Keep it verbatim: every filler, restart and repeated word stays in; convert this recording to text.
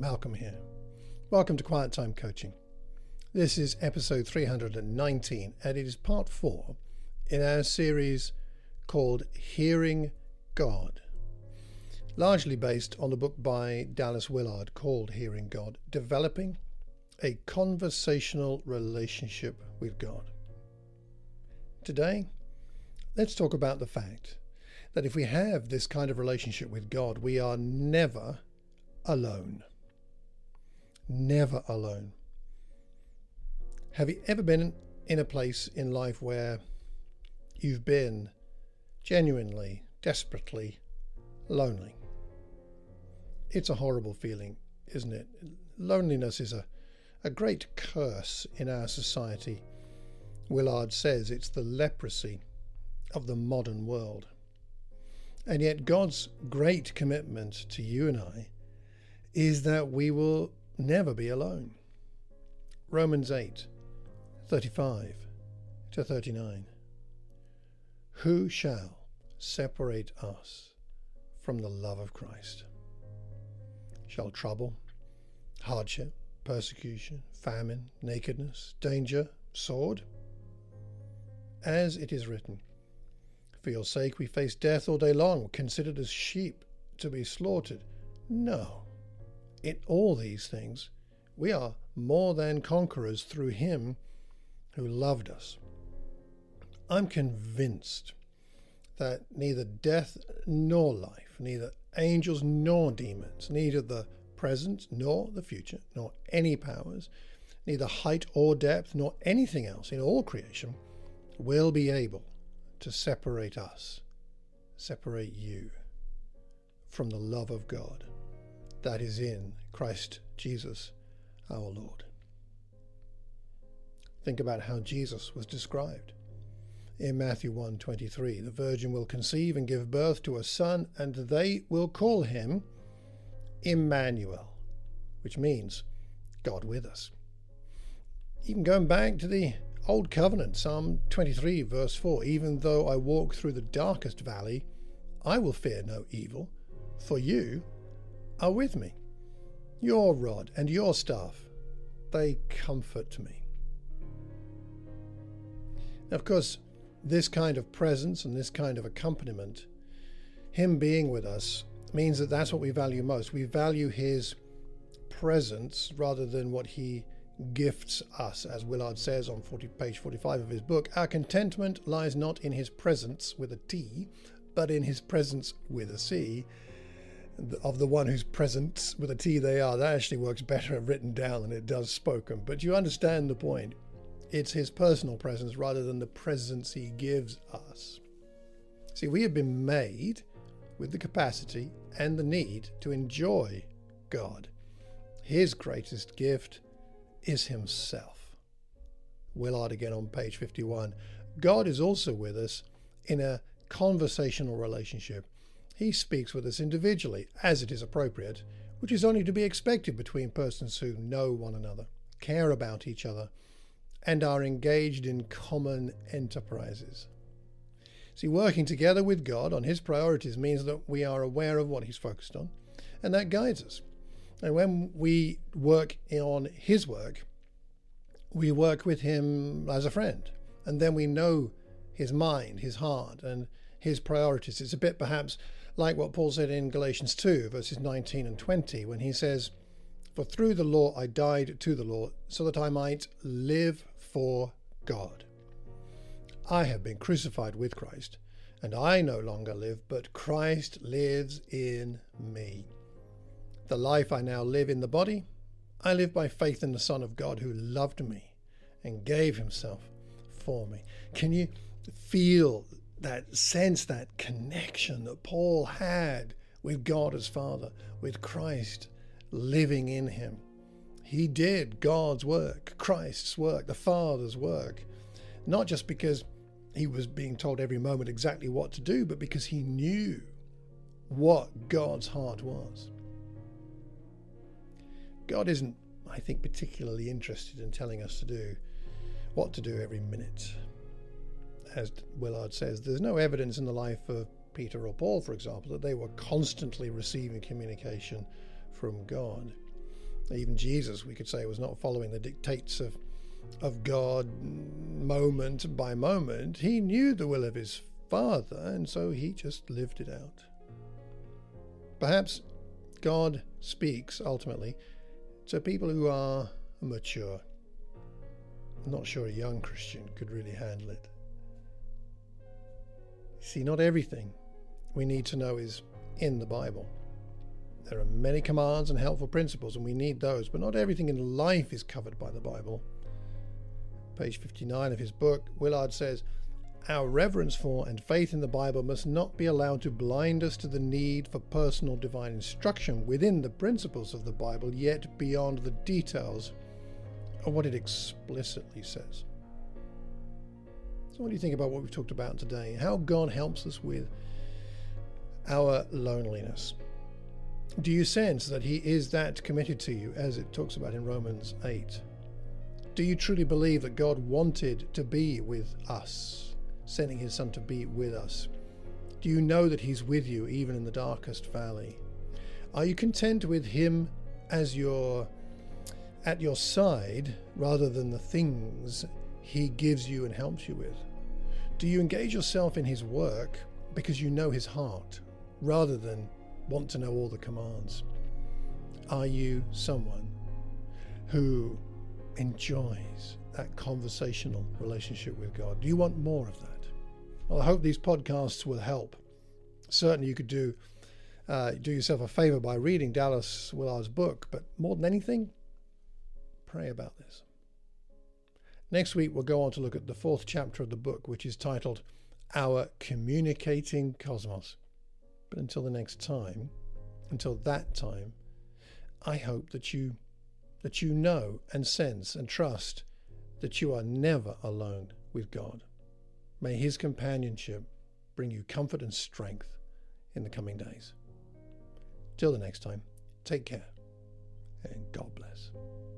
Malcolm here. Welcome to Quiet Time Coaching. This is episode three hundred nineteen and it is part four in our series called Hearing God, largely based on the book by Dallas Willard called Hearing God, Developing a Conversational Relationship with God. Today, let's talk about the fact that if we have this kind of relationship with God, we are never alone. Never alone. Have you ever been in a place in life where you've been genuinely, desperately lonely? It's a horrible feeling, isn't it? Loneliness is a, a great curse in our society. Willard says it's the leprosy of the modern world. And yet God's great commitment to you and I is that we will never be alone. Romans eight, thirty-five to thirty-nine. Who shall separate us from the love of Christ? Shall trouble, hardship, persecution, famine, nakedness, danger, sword? As it is written, for your sake we face death all day long, considered as sheep to be slaughtered. No. In all these things, we are more than conquerors through him who loved us. I'm convinced that neither death nor life, neither angels nor demons, neither the present nor the future, nor any powers, neither height or depth, nor anything else in all creation will be able to separate us, separate you from the love of God that is in Christ Jesus our Lord. Think about how Jesus was described. In Matthew one twenty-three, the virgin will conceive and give birth to a son, and they will call him Emmanuel, which means God with us. Even going back to the Old Covenant, Psalm twenty-three verse four, even though I walk through the darkest valley, I will fear no evil, for you are with me. Your rod and your staff, they comfort me. Now, of course, this kind of presence and this kind of accompaniment, him being with us, means that that's what we value most. We value his presence rather than what he gifts us. As Willard says on forty, page forty-five of his book, our contentment lies not in his presence with a T, but in his presence with a C, of the one whose presence with a T they are. That actually works better written down than it does spoken, but you understand the point. It's his personal presence rather than the presence he gives us. See, we have been made with the capacity and the need to enjoy God. His greatest gift is himself. Willard again on page fifty-one. God is also with us in a conversational relationship. He speaks with us individually, as it is appropriate, which is only to be expected between persons who know one another, care about each other, and are engaged in common enterprises. See, working together with God on his priorities means that we are aware of what he's focused on, and that guides us. And when we work on his work, we work with him as a friend, and then we know his mind, his heart, and his priorities. It's a bit perhaps like what Paul said in Galatians two, verses nineteen and twenty, when he says, for through the law I died to the law, so that I might live for God. I have been crucified with Christ, and I no longer live, but Christ lives in me. The life I now live in the body, I live by faith in the Son of God who loved me and gave himself for me. Can you feel that sense, that connection that Paul had with God as Father, with Christ living in him? He did God's work, Christ's work, the Father's work, not just because he was being told every moment exactly what to do, but because he knew what God's heart was. God isn't, I think, particularly interested in telling us to do what to do every minute. As Willard says, there's no evidence in the life of Peter or Paul, for example, that they were constantly receiving communication from God. Even Jesus, we could say, was not following the dictates of, of God moment by moment. He knew the will of his Father, and so he just lived it out. Perhaps God speaks ultimately to people who are mature. I'm not sure a young Christian could really handle it. See, not everything we need to know is in the Bible. There are many commands and helpful principles, and we need those, but not everything in life is covered by the Bible. Page fifty-nine of his book, Willard says, "Our reverence for and faith in the Bible must not be allowed to blind us to the need for personal divine instruction within the principles of the Bible, yet beyond the details of what it explicitly says." So what do you think about what we've talked about today? How God helps us with our loneliness? Do you sense that he is that committed to you, as it talks about in Romans eight? Do you truly believe that God wanted to be with us, sending his Son to be with us? Do you know that he's with you even in the darkest valley? Are you content with him as your at your side rather than the things he gives you and helps you with? Do you engage yourself in his work because you know his heart rather than want to know all the commands? Are you someone who enjoys that conversational relationship with God? Do you want more of that? Well, I hope these podcasts will help. Certainly you could do uh, do yourself a favor by reading Dallas Willard's book, but more than anything, pray about this. Next week we'll go on to look at the fourth chapter of the book, which is titled Our Communicating Cosmos. But until the next time, until that time, I hope that you that you know and sense and trust that you are never alone with God. May his companionship bring you comfort and strength in the coming days. Till the next time, take care and God bless.